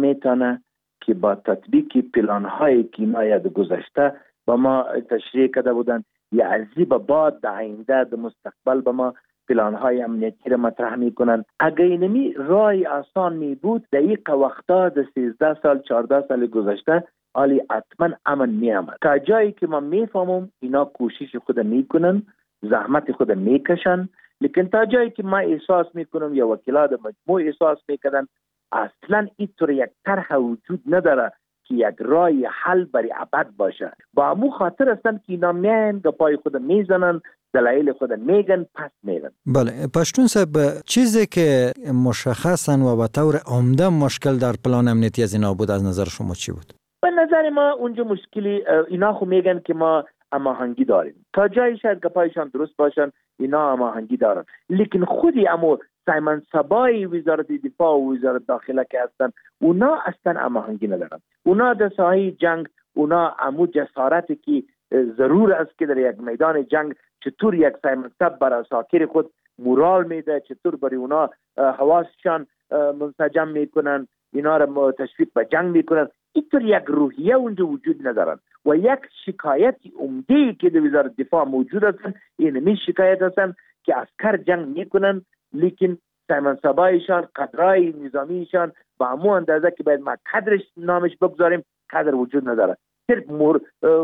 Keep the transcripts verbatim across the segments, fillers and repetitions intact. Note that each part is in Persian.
میتونه که با تطبیق پلان‌هایی که اینا در گذشته با ما تشریح کرده بودن یا از این به بعد در آینده در مستقبل با ما پلان‌های امنیتی را مطرح میکنن. اگر اینمی راه آسان می بود در این وقتا در سیزده سال چهارده سال گذشته حالی حتما امن می آمد. تا جایی که ما میفهمم اینا کوشش خود میکنن، زحمت خود میکشن، لیکن تا جایی که ما احساس میکنم یا وکیلات مجموع احساس میکنن اصلا اینطور یک طرح وجود نداره که یک راه حل برای ابد باشه. با امو خاطر هستن که اینا میان گپای خود میزنن، دلایل خود میگن، پس میرن. بله پشتون صاحب، چیزی که مشخصا و به طور عمده مشکل در پلان امنیتی از اینا بود از نظر شما چی بود؟ به نظر ما اونجا مشکلی اینا خو میگن که ما هماهنگی داریم، تا جایی شاید گپایشان درست باشن اینا هماهنگی دارن، لیکن خودی امو سایمن صبای وزارت دفاع و وزارت داخله که هستن اونا اصلا هماهنگی ندارن. اونا در ساحه جنگ اونا امو جسارتی که ضرور است که در یک میدان جنگ چطور یک سایمن صب برای ساکر خود مورال میده، چطور برای اونا حواسشان منسجم میکنن، اینا را تشویق به جنگ میکنن، اینطور یک روحیه اونجا وجود ندارن. و یک شکایت عمده که در وزارت دفاع موجود هستن اینمی شکایت هستن که عسکر جنگ میکنن لیکن سایمن صبایشان قدرای نظامیشان با همون اندازه که باید ما قدرش نامش بگذاریم قدر وجود نداره. صرف مور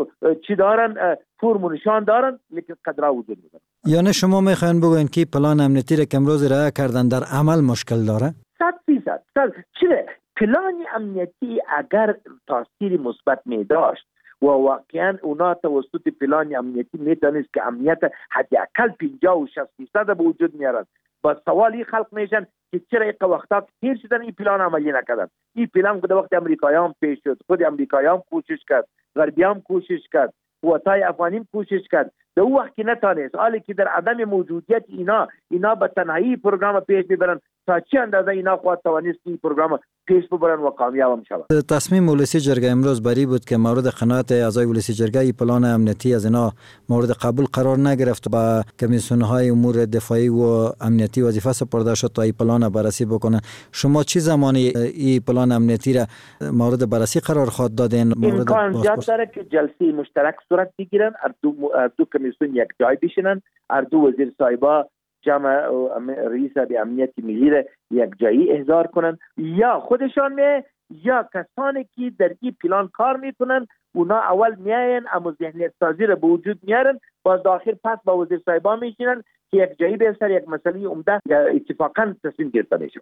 چی دارن، فرم نشان دارن لیکن قدرها وجود نداره. یعنی شما میخواین بگوین که پلان امنیتی را که امروز رعایت کردن در عمل مشکل داره؟ صد فیصد. چرا پلان امنیتی اگر تاثیر مثبت می داشت و واقعا اونا توسط پلان امنیتی میتونست که امنیت حداقل پنجاه و شصت درصد به وجود میارن، با سوالی خلق میشن که چرا این وقتا تیر شدن این پلان عملی نکردن. این پلان خود وقت امریکایان پیش شد، خود امریکایان کوشش کرد، غربیان کوشش کرد، قوتای افغانی کوشش کرد، در اون وقت که نتانست، حالی که در عدم موجودیت اینا اینا به تنهایی پروگرام پیش میبرن، تا چه اندازه اینا خواهد توانست این پروگرام پیش ببرن و کامیاب هم شود. تصمیم ولسی جرگه امروز بری بود که مورد قناعت اعضای ولسی جرگه ای پلان امنیتی از اینا مورد قبول قرار نگرفت، با کمیسیون‌های امور دفاعی و امنیتی وظیفه سپرده شد تا این پلان بررسی بکنن. شما چه زمانی این پلان امنیتی را مورد بررسی قرار خواهد دادین؟ امکان زیاد داره که جلسه مشترک صورت بگیرن، هر دو دو کمیسیون یک جای بشینن، هر دو وزیر صاحبا جمع رئیس امنیتی ملی را یک جایی احضار کنن، یا خودشان می یا کسانی که در این پلان کار میکنن اونا اول میاین اما ذهنیت سازی را به وجود میارن، باز داخل پس با وزیر صاحبا میشینن که یک جایی به سر یک مسئله عمده اتفاقا تصمیم گرفته میشه.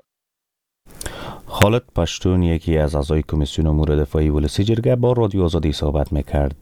خالد پشتون، یکی از اعضای کمیسیون امور دفاعی ولسی جرگه، با رادیو آزادی صحبت میکرد.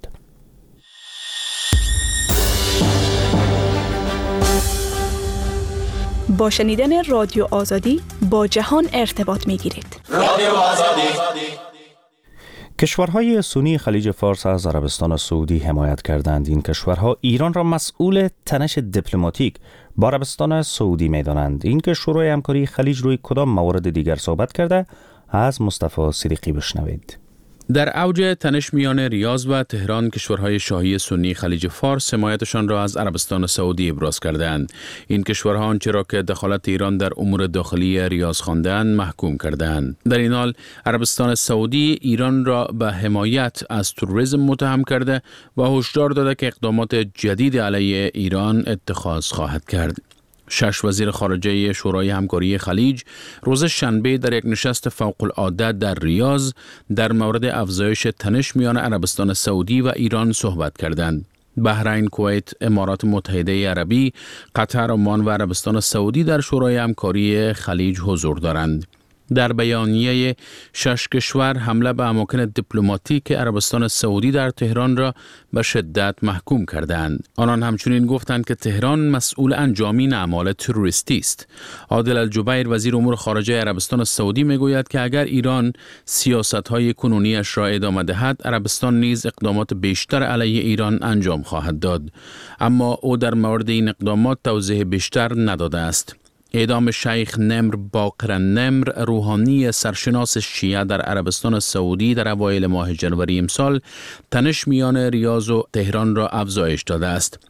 با شنیدن رادیو آزادی با جهان ارتباط میگیرید. رادیو آزادی. کشورهای سنی خلیج فارس از عربستان سعودی حمایت کردند. این کشورها ایران را مسئول تنش دیپلماتیک با عربستان سعودی می‌دانند. این که شورای همکاری خلیج روی کدام موارد دیگر صحبت کرده؟ از مصطفی صدیقی بشنوید. در اوج تنش میان ریاض و تهران، کشورهای شاهی سنی خلیج فارس حمایتشان را از عربستان سعودی ابراز کردند. این کشورها آنچه را که دخالت ایران در امور داخلی ریاض خواندند محکوم کردند. در این حال عربستان سعودی ایران را به حمایت از تروریسم متهم کرده و هشدار داده که اقدامات جدید علیه ایران اتخاذ خواهد کرد. شش وزیر خارجه شورای همکاری خلیج روز شنبه در یک نشست فوق العاده در ریاض در مورد افزایش تنش میان عربستان سعودی و ایران صحبت کردند. بحرین، کویت، امارات متحده عربی، قطر، عمان و عربستان سعودی در شورای همکاری خلیج حضور دارند. در بیانیه شش کشور حمله به اماکن دیپلماتیک عربستان سعودی در تهران را به شدت محکوم کردند. آنان همچنین گفتند که تهران مسئول انجامین اعمال تروریستی است. عادل الجبیر، وزیر امور خارجه عربستان سعودی، میگوید که اگر ایران سیاست‌های کنونیش را ادامه دهد، عربستان نیز اقدامات بیشتر علیه ایران انجام خواهد داد. اما او در مورد این اقدامات توضیح بیشتر نداده است. اعدام شیخ نمر باقر نمر، روحانی سرشناس شیعه در عربستان سعودی، در اوایل ماه جنوری امسال تنش میان ریاض و تهران را افزایش داده است.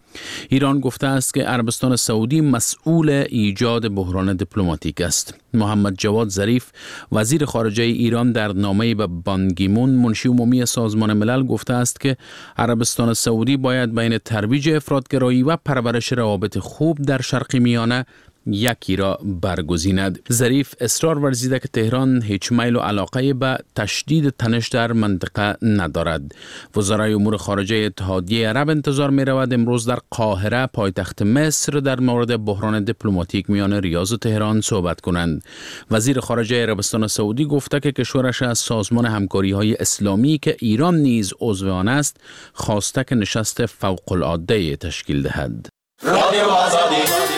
ایران گفته است که عربستان سعودی مسئول ایجاد بحران دیپلماتیک است. محمد جواد ظریف وزیر خارجه ایران در نامه‌ای به بان کی مون منشی عمومی سازمان ملل گفته است که عربستان سعودی باید بین ترویج افراطگرایی و پرورش روابط خوب در شرق میانه یکی را برگزیند. ظریف اصرار ورزیده که تهران هیچ میل و علاقه به تشدید تنش در منطقه ندارد. وزرای امور خارجه اتحادیه عرب انتظار می رود امروز در قاهره پایتخت مصر در مورد بحران دیپلماتیک میان ریاض و تهران صحبت کنند. وزیر خارجه عربستان سعودی گفته که کشورش از سازمان همکاری های اسلامی که ایران نیز عضو آن است خواسته که نشست فوق العاده تشکیل دهد. رادیو آزادی.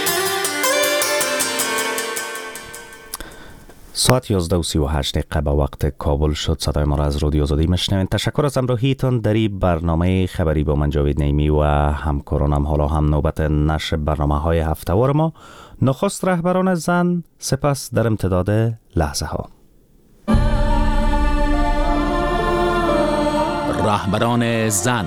ساعت یازده و سی و هشت دقیقه به وقت کابل شد. صدای ما را از رادیو آزادی میشنوید. تشکر از همراهیتان در این برنامه خبری با من جاوید نعیمی و همکارانم. حالا هم نوبت نشر برنامه های هفته‌وار ما. نخست رهبران زن، سپس در امتداد لحظه ها. رهبران زن.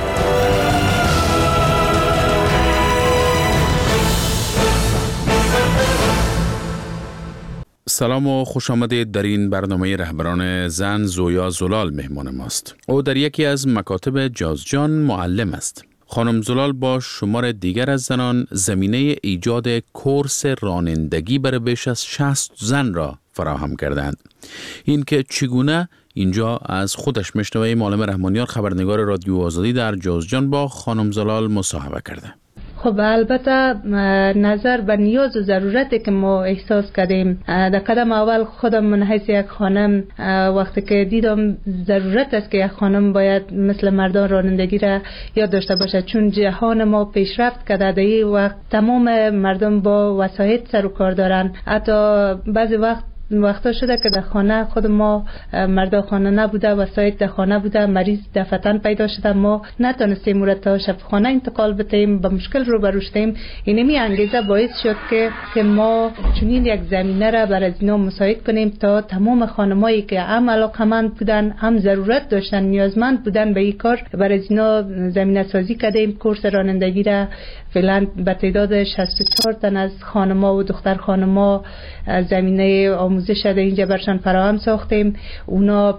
سلام و خوش آمدید. در این برنامه رهبران زن زویا زلال مهمان ماست. او در یکی از مکاتب جازجان معلم است. خانم زلال با شمار دیگر از زنان زمینه ایجاد کورس رانندگی برای بیش از شصت زن را فراهم کردند. این که چگونه اینجا از خودش میشنویم معلم رحمانیار خبرنگار رادیو آزادی در جازجان با خانم زلال مصاحبه کرده. خب البته نظر به نیاز و ضرورتی که ما احساس کردیم در قدم اول خودم من حیث یک خانم وقتی که دیدم ضرورت است که یک خانم باید مثل مردان رانندگی را یاد داشته باشه، چون جهان ما پیشرفت کرده در این وقت تمام مردم با وسایل سر و کار دارن. حتی بعضی وقت وقتا شده که در خانه خود ما مردا خانه نبوده، وسایل در خانه بوده، مریض دفتن پیدا شده، ما نتونستیم مورد تا شفاخانه انتقال بدهیم، به مشکل روبرو شدیم. اینمی انگیزه باعث شد که که ما چنین یک زمینه را برای اینا مساعد کنیم تا تمام خانمایی که هم علاقمند بودن هم ضرورت داشتن نیازمند بودن به این کار برای اینا زمینه سازی کردیم. کورس رانندگی را فعلا به تعداد شصت و چهار تن از خانم‌ها و دختر خانم‌ها زمینه آموزش در اینجا برشان فراهم ساختیم. اونا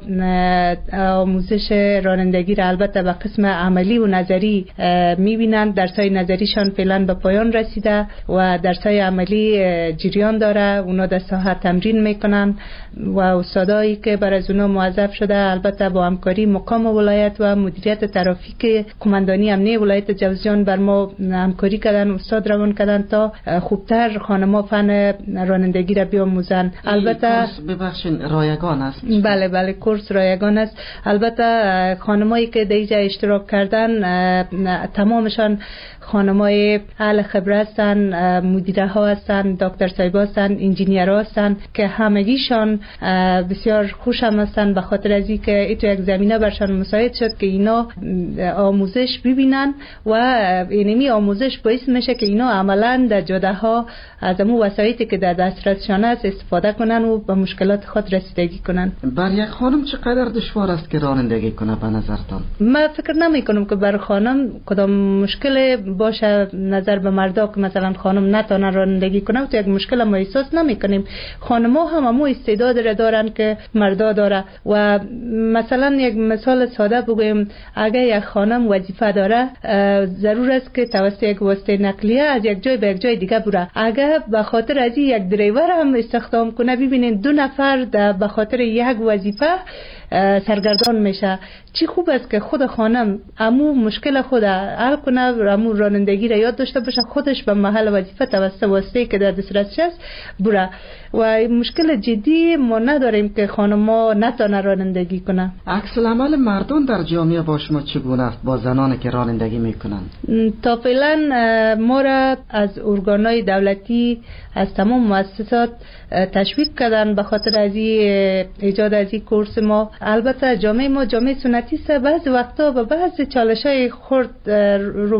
آموزش رانندگی را البته به قسم عملی و نظری میبینند. درسای نظریشان فعلا به پایان رسیده و درسای عملی جریان داره. اونا در ساحه تمرین میکنن و استادایی که برای اونا موظف شده البته با همکاری مقام ولایت و مدیریت ترافیک قماندانی امنیه ولایت جوزجان بر ما همکاری کردن، استاد روان کردن تا خوبتر خانم‌ها فن رانندگی را بیاموزن. البته کورس ببخشید رایگان است. بله بله کورس رایگان است. البته خانمایی که در اینجا اشتراک کردن تمامشان خانمای اهل خبره هستن، مدیره ها هستن، دکتر صاحبا هستن، انجینیر ها هستن که همگیشان بسیار خوش هم هستن به خاطر از اینکه ایتو یک زمینه برشان مساعد شد که اینا آموزش ببینن و اینمی آموزش باعث میشه که اینا عملا در جاده ها از امو وسایلی که در دسترسشان است استفاده کنن و به مشکلات خود رسیدگی کنن. بر یک خانم چقدر دشوار است که رانندگی کنه به نظرتان؟ من فکر نمی کنم که بر خانم کدام مشکل باشه نظر به مردا که مثلا خانم نتونه رانندگی کنه و تو یک مشکل ما احساس نمی کنیم. خانم‌ها هم همو استعداد را دارن که مردا داره و مثلا یک مثال ساده بگویم اگر یک خانم وظیفه داره ضرور است که توسط یک واسطه نقلیه از یک جای به یک جای دیگه بره. اگر به خاطر از یک دریور هم استخدام کنه ببینید دو نفر به خاطر یک وظیفه سرگردان میشه. چی خوب است که خود خانم امو مشکل خود حل کنه، امو رانندگی را یاد داشته باشه، خودش به محل وظیفه توسط واسطه‌ای که در دسترسش است بره و مشکل جدی ما نداریم که خانم‌ها نتونه رانندگی کنه. عکس العمل مردان در جامعه با شما چگونه است با زنانی که رانندگی میکنند؟ تا فعلا ما را از ارگان‌های دولتی از تمام مؤسسات تشویق کردن به خاطر از ایجاد از این کورس ما. البته جامعه ما جامعه سنتی است، بعضی وقتا با بعضی چالش‌های خرد روبرو خواهد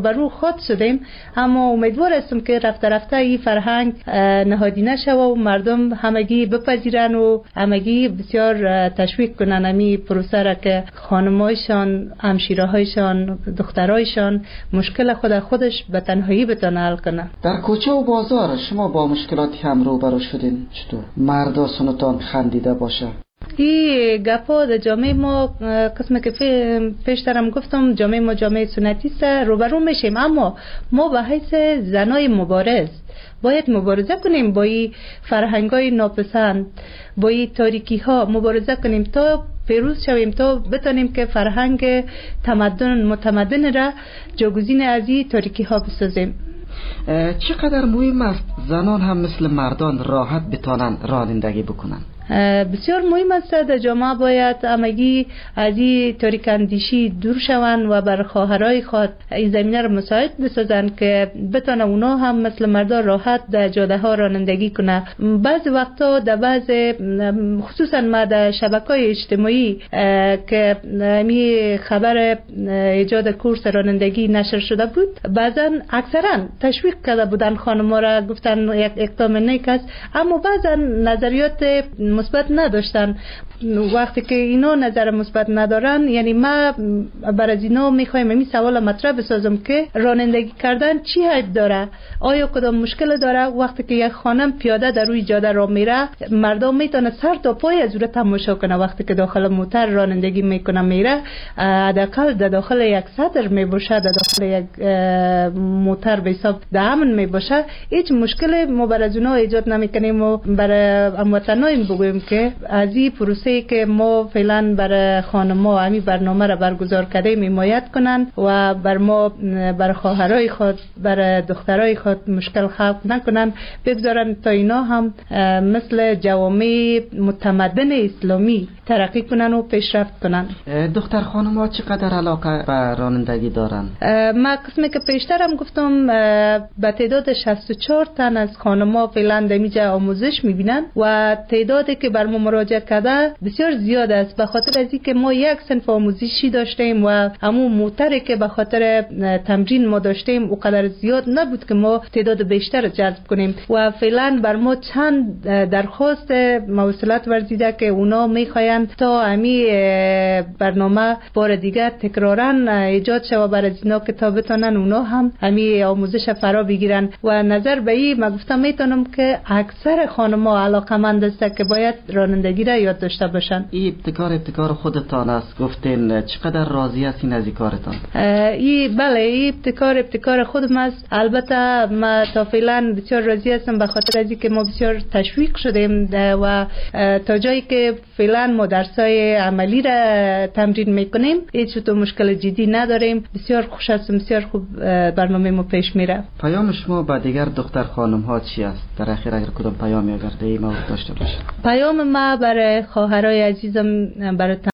شاد شدیم، اما امیدوار هستم که رفته رفته این فرهنگ نهادینه شود و مردم همگی بپذیرن و همگی بسیار تشویق کنن امی پروسه را که خانمایشان، همشیرهایشان، دخترایشان مشکل خود خودش به تنهایی بتونه حل کنن. در کوچه و بازار شما با مشکلاتی هم روبرو شدین؟ چطور مردا سنتان خندیده باشه؟ این گپا در جامعه ما قسمه که پیشترم گفتم جامعه ما جامعه سنتی است، روبرو میشیم، اما ما به حیث زنای مبارز باید مبارزه کنیم با این فرهنگای ناپسند، با این تاریکی ها مبارزه کنیم تا پیروز شویم، تا بتونیم که فرهنگ تمدن متمدن را جاگزین از این تاریکی ها بسازیم. چقدر مهم است زنان هم مثل مردان راحت بتانن رانندگی بکنن؟ بسیار مهم است. در جامعه باید همگی از این تاریک اندیشی دور شوند و بر خواهرای خود این زمینه را مساعد بسازند که بتونه اونا هم مثل مردان راحت در جاده ها رانندگی کنه. بعض وقتا در بعض خصوصا ما در شبکه‌های اجتماعی که می خبر ایجاد کورس رانندگی نشر شده بود، بعضا اکثرا تشویق کرده بودن خانم‌ها را، گفتن یک اقدام نیک است، اما بعضا نظریات مثبت نداشتن. وقتی که اینا نظر مثبت ندارن، یعنی ما بر از اینا میخوایم این سوال مطرح بسازم که رانندگی کردن چی عیب داره؟ آیا کدام مشکل داره؟ وقتی که یک خانم پیاده در روی جاده را میره، مردم میتونه سر تا پای از او تماشا کنه. وقتی که داخل موتر رانندگی میکنه میره، حداقل در داخل یک صدر میباشه، در داخل یک موتر به حساب در امن میباشه، هیچ مشکل ما بر از اونا ایجاد نمیکنیم. و برای هموطنان بگویم که از این پروسه که ما فعلا برای خانم‌ها همی برنامه را برگزار کردیم حمایت کنن و بر ما، بر خواهرای خود، بر دخترای خود مشکل خلق نکنن، بگذارن تا اینا هم مثل جوامع متمدن اسلامی ترقی کنن و پیشرفت کنن. دختر خانم‌ها چقدر علاقه به رانندگی دارن؟ ما قسمی که پیشترم گفتم به تعداد شصت و چهار تن از خانم‌ها فعلا در اینجا آموزش میبینن و تعدادی که بر ما مراجعه کرده بسیار زیاد است، به خاطر از اینکه ما یک صنف آموزشی داشتیم و همون موتری که به خاطر تمرین ما داشتیم اونقدر زیاد نبود که ما تعداد بیشتر جذب کنیم و فعلا بر ما چند درخواست موصلت ورزیده که اونا میخواین تا همی برنامه بار دیگر تکرارا ایجاد شود بر از اینا که تا بتونن اونا هم همی آموزش فرا بگیرن. و نظر به این ما گفتم میتونم که اکثر خانم‌ها علاقه‌مند است که باید رانندگی را یاد داشته باشن. این ابتکار ابتکار خودتان است، گفتین چقدر راضی هستین از این کارتان؟ این بله، این ابتکار ابتکار خودم است. البته ما تا فعلا بسیار راضی هستم به خاطر از اینکه ما بسیار تشویق شدیم و تا جایی که فعلا ما درسای عملی را تمرین میکنیم هیچ تو مشکل جدی نداریم. بسیار خوش هستم، بسیار خوب برنامه ما پیش میره. پیام شما با دیگر دختر خانم ها چی است؟ در اخیر اگر کدام پیامی اگر در این مورد داشته باشه؟ پیام ما برای خواهرای عزیزم، برای